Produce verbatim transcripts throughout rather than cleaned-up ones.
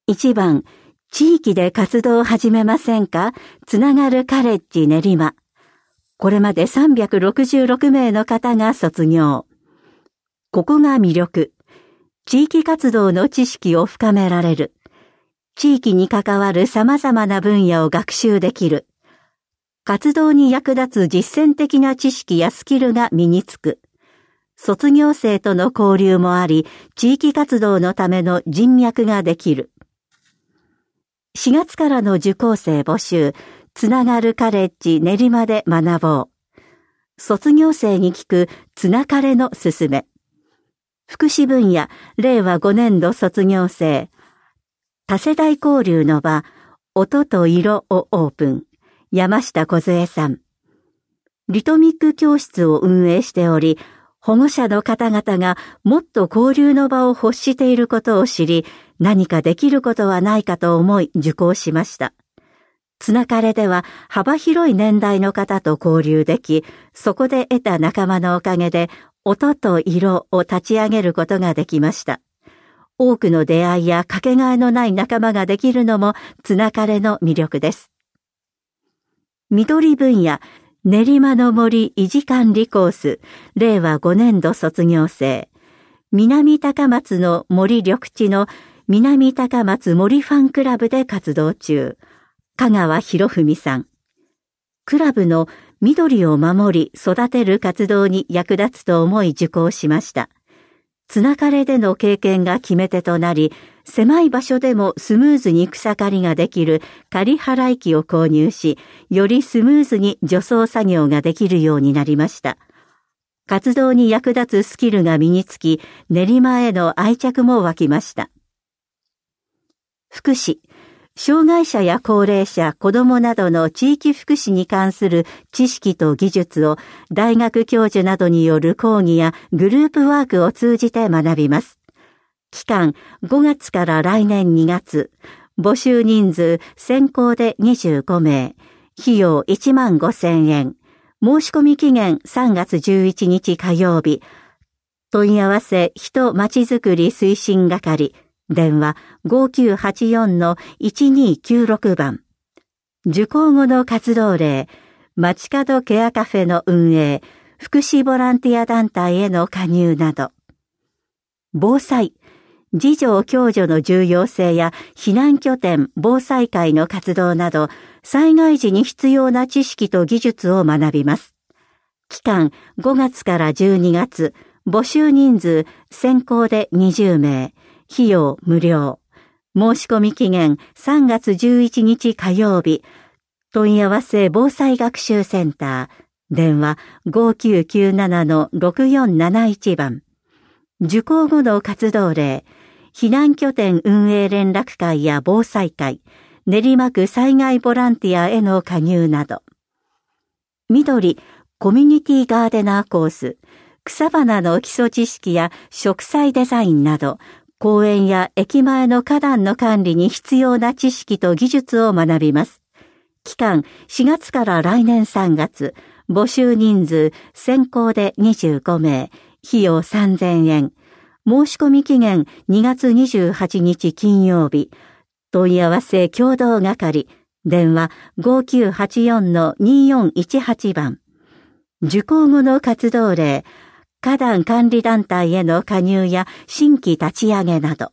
いちばん、地域で活動を始めませんか？つながるカレッジ練馬。これまでさんびゃくろくじゅうろくめいの方が卒業。ここが魅力。地域活動の知識を深められる。地域に関わる様々な分野を学習できる。活動に役立つ実践的な知識やスキルが身につく。卒業生との交流もあり、地域活動のための人脈ができる。しがつからの受講生募集、つながるカレッジ練馬で学ぼう。卒業生に聞くつなカレのすすめ。福祉分野、れいわごねんど卒業生。多世代交流の場、音と色をオープン。山下梢さん。リトミック教室を運営しており、保護者の方々がもっと交流の場を欲していることを知り、何かできることはないかと思い受講しました。つなかれでは幅広い年代の方と交流でき、そこで得た仲間のおかげで音と色を立ち上げることができました。多くの出会いやかけがえのない仲間ができるのもつなかれの魅力です。緑分野、練馬の森維持管理コース、れいわごねんど卒業生。南高松の森緑地の南高松森ファンクラブで活動中。香川博文さん。クラブの緑を守り育てる活動に役立つと思い受講しました。つなかれでの経験が決め手となり、狭い場所でもスムーズに草刈りができる刈払い機を購入し、よりスムーズに除草作業ができるようになりました。活動に役立つスキルが身につき、練馬への愛着も湧きました。福祉、障害者や高齢者、子どもなどの地域福祉に関する知識と技術を大学教授などによる講義やグループワークを通じて学びます。期間ごがつから来年にがつ、募集人数先行でにじゅうごめい、費用いちまんごせんえん、申し込み期限さんがつじゅういちにち火曜日、問い合わせ人まちづくり推進係、電話 ごきゅうはちよんのいちにきゅうろく 番。受講後の活動例、街角ケアカフェの運営、福祉ボランティア団体への加入など。防災、自助共助の重要性や避難拠点、防災会の活動など、災害時に必要な知識と技術を学びます。期間ごがつからじゅうにがつ、募集人数先行でにじゅうめい、費用無料。申し込み期限さんがつじゅういちにち火曜日。問い合わせ防災学習センター。電話 ごきゅうきゅうななのろくよんなないち 番。受講後の活動例。避難拠点運営連絡会や防災会。練馬区災害ボランティアへの加入など。緑、コミュニティガーデナーコース。草花の基礎知識や植栽デザインなど、公園や駅前の花壇の管理に必要な知識と技術を学びます。期間しがつから来年さんがつ、募集人数先行でにじゅうごめい、費用さんぜんえん。申し込み期限にがつにじゅうはちにち金曜日。問い合わせ共同係。電話 ごきゅうはちよんのによんいちはち 番。受講後の活動例。花壇管理団体への加入や新規立ち上げなど。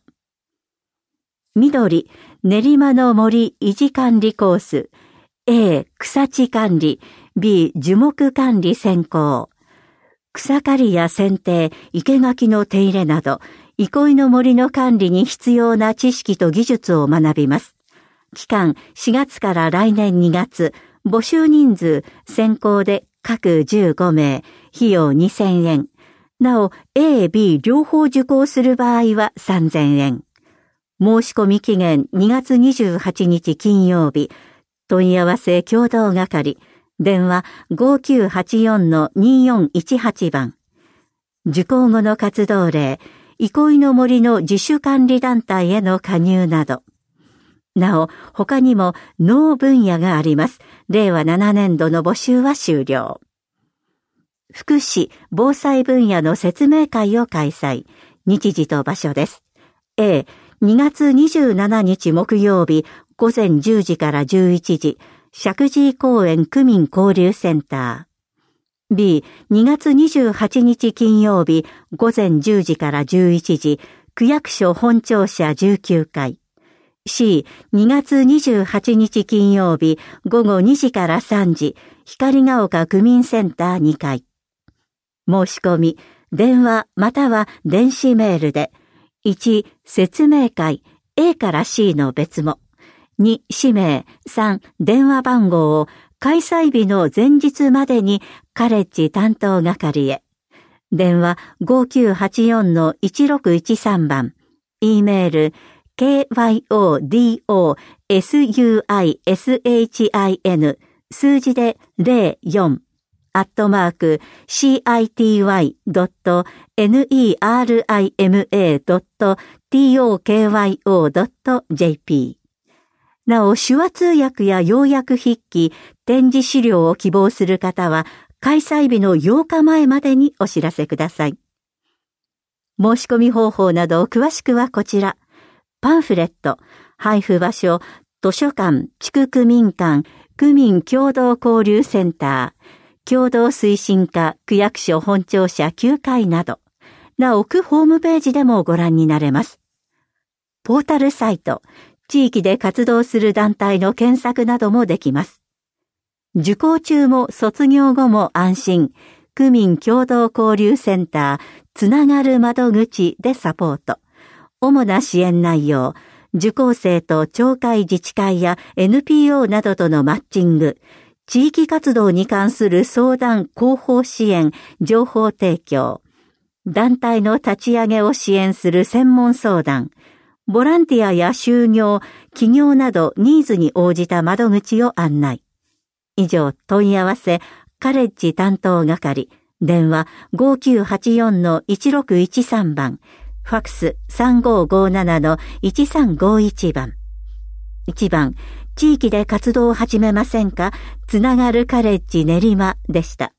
緑、練馬の森維持管理コース。A、草地管理。B、樹木管理専攻。草刈りや剪定、生垣の手入れなど、憩いの森の管理に必要な知識と技術を学びます。期間しがつから来年にがつ、募集人数先行で各じゅうごめい、費用にせんえん。なお、A、B 両方受講する場合はさんぜんえん。申し込み期限にがつにじゅうはちにち金曜日。問い合わせ共同係。電話 ごきゅうはちよんのによんいちはち 番。受講後の活動例、憩いの森の自主管理団体への加入など。なお、他にも農分野があります。れいわななねんどの募集は終了。福祉・防災分野の説明会を開催。日時と場所です。A、 にがつにじゅうしちにち木曜日午前じゅうじからじゅういちじ、石神井公園区民交流センター。B、にがつにじゅうはちにち金曜日午前じゅうじからじゅういちじ、区役所本庁舎じゅうきゅうかい。C、にがつにじゅうはちにち金曜日午後にじからさんじ、光が丘区民センターにかい。申し込み、電話または電子メールで、いち、説明会 A から C の別も、に、氏名、さん、電話番号を開催日の前日までにカレッジ担当係へ。電話 ごきゅうはちよんのいちろくいちさん 番、E メール ケーワイオーディーオーエスユーアイエスエイチアイエヌ 数字でゼロよんアットマーク シーアイティーワイドットネリマドットトーカイオードットジェーピー。なお、手話通訳や要約筆記、展示資料を希望する方は、開催日のようかまえまでにお知らせください。申し込み方法など詳しくはこちら。パンフレット、配布場所、図書館、地区区民館、区民共同交流センター、共同推進課、区役所本庁舎きゅうかいなど、なお区ホームページでもご覧になれます。ポータルサイト、地域で活動する団体の検索などもできます。受講中も卒業後も安心、区民共同交流センター、つながる窓口でサポート。主な支援内容、受講生と町会自治会や エヌピーオー などとのマッチング、地域活動に関する相談・広報支援、情報提供、団体の立ち上げを支援する専門相談、ボランティアや就業、起業などニーズに応じた窓口を案内。以上、問い合わせ、カレッジ担当係、電話 ごきゅうはちよんのいちろくいちさん 番、ファックス さんごごななのいちさんごいち 番。いちばん、地域で活動を始めませんか？つながるカレッジ練馬でした。